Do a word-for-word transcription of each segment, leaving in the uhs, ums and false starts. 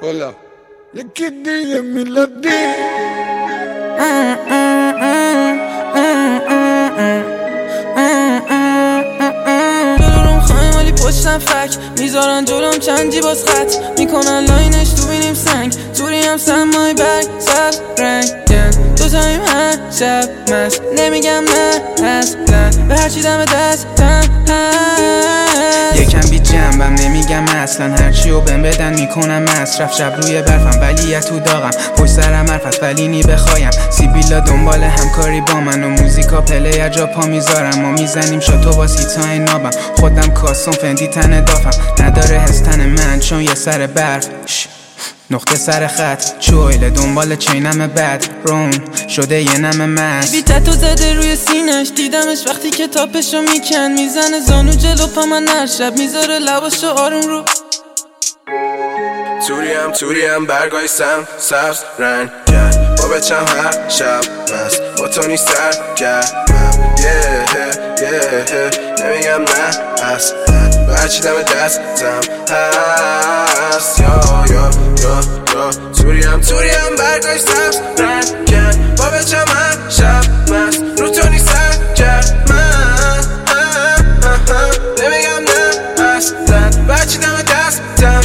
Hola, یکی دیگه میلادی جلوم خواهیم ولی پشتم فک میذارن جلوم چند جیباز خط میکنن لاینش تو بینیم سنگ توری هم سمای برگ سب رنگ دو تاییم هر شب مست نمیگم نه اصلا به هرچی دم دستم هست یکم بی جنبم نمیگم اصلا هرچی و بهم بدن میکنم مصرف شب روی برفم ولی یه تو داغم پشت سرم حرف ولی نی بخوایم سیبیلا دنبال همکاری با من و موزیکا پلیر جا پا میذارم ما میزنیم شاتو با سیتای نابم خودم کاسم فندی تن دافم نداره هستن من چون یه سر برف نقطه سر خط چویل دنبال چینم بد رون شده یه نم مست بی تتو زده روی سینش دیدمش وقتی که تاپشو میکن میزنه زانو جلو پا من هر شب میذاره لباشو آروم رو توریم توریم برگای سم سبز رنگ کرد با بچم هر شب مست با تو نیست سرگرمم یه یه نمیگم نه اصلا به هرچی دم دستم هست یا یا یا یا توریم توریم برگای سبز رنگ کرد با بچم هر شب مست رو تو نیست سرگرمم نمیگم نه اصلا به هرچی دم دستم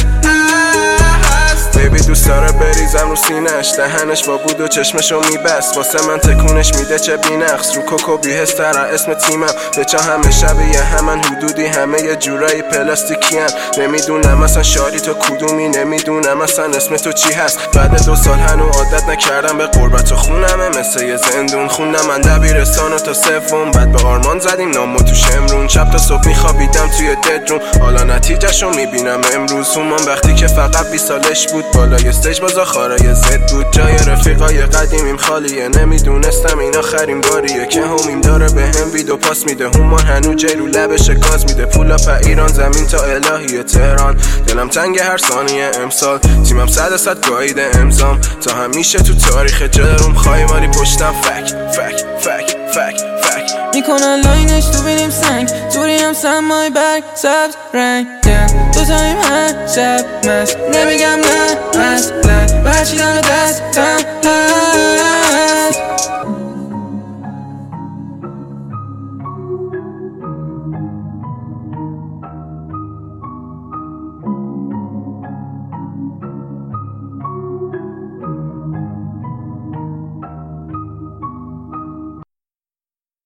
بیبی دوست داره بریزم رو سینش دهنش با بود و چشمشو میبست واسه من تکونش میده چه بینقص رو کوکو بیهستر اسم تیمم به چه همه شبیه همن حدودی همه یه جورایی پلاستیکی هن نمیدونم اصلا شاری تو کدومی نمیدونم اصلا اسم تو چی هست بعد دو سال هنو عادت نکردم به قربت و خونمه مثل یه زندون خوندم من دبیرستانو تا سوم بعد به آرمان زدیم نامو تو شمرون شب تا صبح میخوابیدم توی ددرون حالا نتیجهشو میبینم امروز همان وقتی که فقط بیست سالش بود بالای استیج بازا خارای زد بود جای رفیقای قدیمیم خالیه نمیدونستم این آخرین باریه که همیم داره به هم ویدو پاس میده همان هنو جی رو لبش گاز میده پولا پا ایران زمین تا الهی تهران دلم تنگ هر ثانیه امسال تیمم صد صد گاییده امضام تا همیشه تو تاریخ جلروم خواهی ماری پشتم فک فک فک فک فک میکنن لاینش تو بینیم سنگ توری هم سمای برگ سبز رنگ دو تاییم هر شب مست نمیگم نه اصلا به هرچی دم دستم هست